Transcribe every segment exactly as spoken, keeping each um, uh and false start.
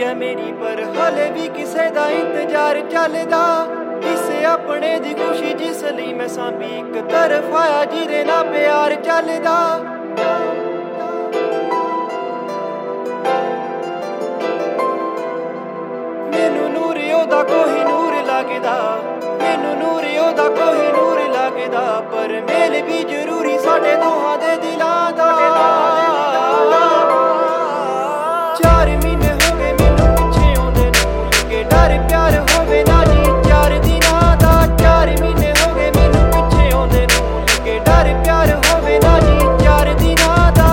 है मेरी पर हले भी किसे दा इंतजार चलदा किसे अपने दी खुशी जिस लई मैं सांभी इक तरफ आया जिदे नाल प्यार चलदा मैनू नूर ओदा कोई नूर लगदा मैनू नूर ओदा कोई नूर लगदा पर मेल भी जरूरी साडे दोहां दे दिलां दा चार महीने हो गए मैनू पिछे आउंदे नूं लगे डर प्यार होवे ना जी चार दिनां दा चार महीने हो गए मैनू पिछे आउंदे नूं लगे डर प्यार होवे ना जी चार दिनां दा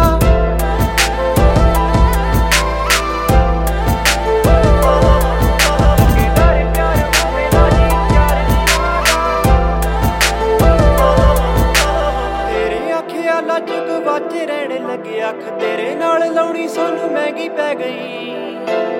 जग बाजे रहने लगे अख तेरे नाल लाउणी सानू महंगी पै गई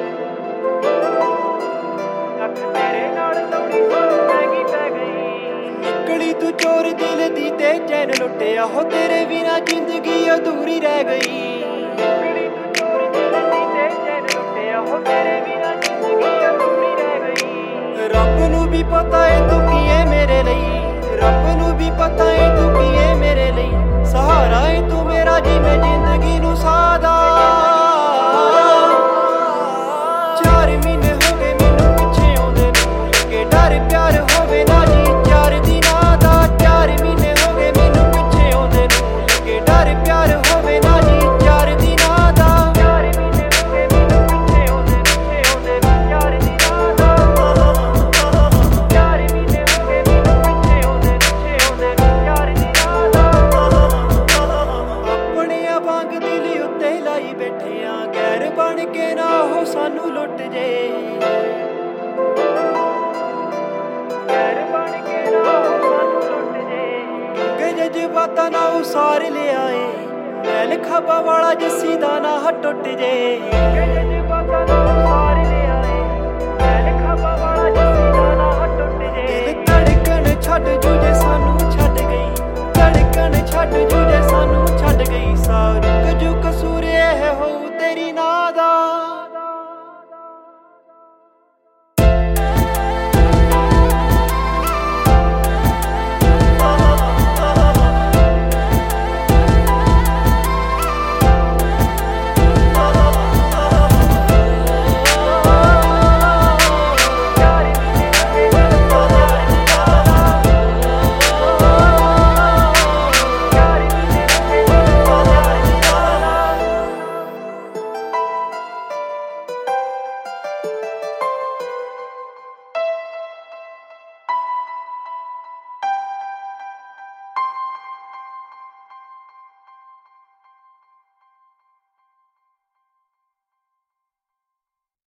अख तेरे नाल लाउणी सानू महंगी पै गई निकली तू चोर दिल दी ते चैन लुटिया हो तेरे बिना जिंदगी अधूरी रह गई निकली तू चोर दिल दी ते चैन लुटिया हो तेरे बिना जिंदगी अधूरी रह गई रब नू भी पता है तू की है मेरे लई रब नू भी पता है तू की है मेरे लई सहारा है तू मेरा जी मैं जिंदगी नू सादा चार महीने हो गए मैनू पिछे आउंदे नूं लगे डर प्यार होवे ना जी चार दिनां दा चार महीने हो गए मैनू पिछे आउंदे नूं लगे डर प्यार होवे ना जी चार दिनां दा चार महीने हो गए मैनू पिछे आउंदे पिछे आउंदे चार दिनां दा चार महीने हो गए मैनू पिछे आउंदे पिछे आउंदे चार दिनां दा वांग दिल उत्ते लाई बैठे आ गैर बन के ना हो सानू लुट जे गैर बन के ना हो सानू लुट जे के जज्बातां ना उसार ले आए मैल खाबा वाला जस्सी दा ना टुट जे के जज्बातां ना उसार